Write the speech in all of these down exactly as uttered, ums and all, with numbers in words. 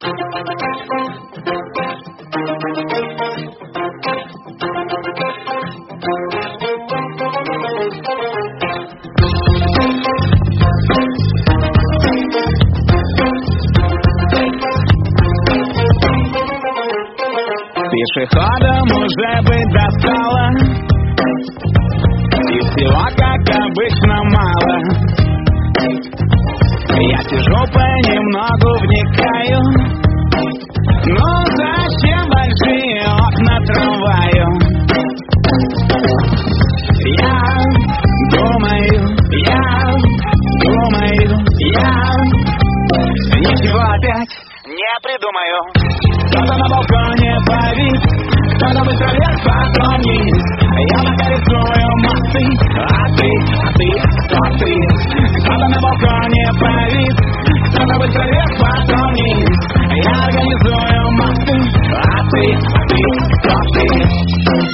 Пешеходом уже быть достало, и всего, как обычно, мало. Я сижу понемногу вникаю, ну зачем большие окна трамваю? Я думаю, я думаю, я ничего опять не придумаю. Кто-то на балконе повис, кто-то быстро вверх, потом вниз. Я пока рисую мосты, а ты, а ты, кто ты? Кто-то на балконе повис, кто-то быстро вверх, потом вниз. Я организую мосты, а ты, а ты, кто ты?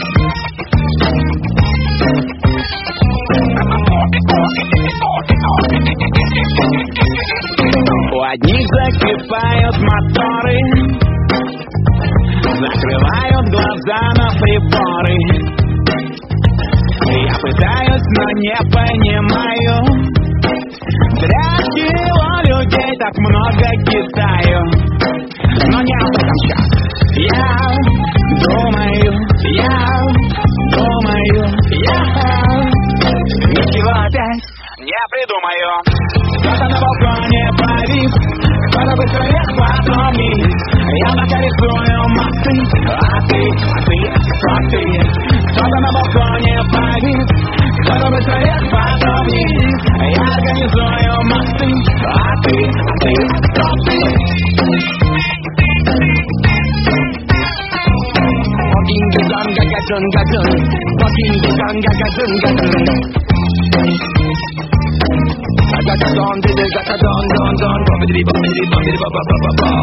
У одних закипают моторы, закрывают глаза на приборы. Я пытаюсь, но не понимаю, для чего людей так много Китаю. Но не об этом сейчас. Я думаю, я думаю, я ничего опять не придумаю. Кто-то на балконе повис, кто-то быстро вверх, потом вниз. Я пока рисую мосты, а ты, а ты, кто ты? Кто-то на балконе повис, кто-то быстро вверх, потом вниз. Я организую мосты, а ты, а ты, кто ты? Walking the sun, gaga dun gadun. Walking the sun, gaga dun gadun. Gaga don, did gaga don, don, don. Bobbidi bobbidi bobbidi ba ba ba ba ba.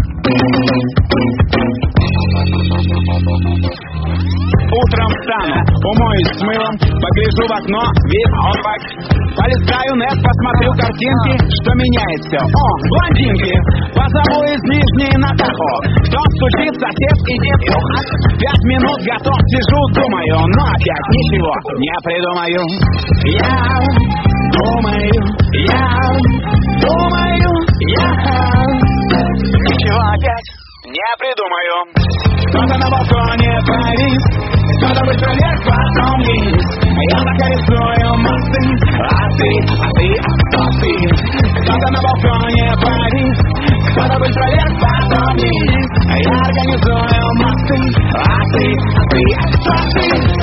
Утром встану, умоюсь с мылом, погляжу в окно, вид он бак. Полистаю нет, посмотрю картинки, что меняет все. О, блондинки, позову из Нижней на Тахо. Кто стучит, сосед и дед. Пять минут готов, сижу, думаю, но опять ничего не придумаю. Я думаю, я думаю, я ничего опять не придумаю. Кто-то на балконе повис, кто-то быстро вверх, потом вниз. Я пока рисую мосты, а ты, а ты, а кто ты? Кто-то на балконе повис, кто-то быстро вверх, потом вниз. Я организую мосты, а ты, а ты, а кто ты?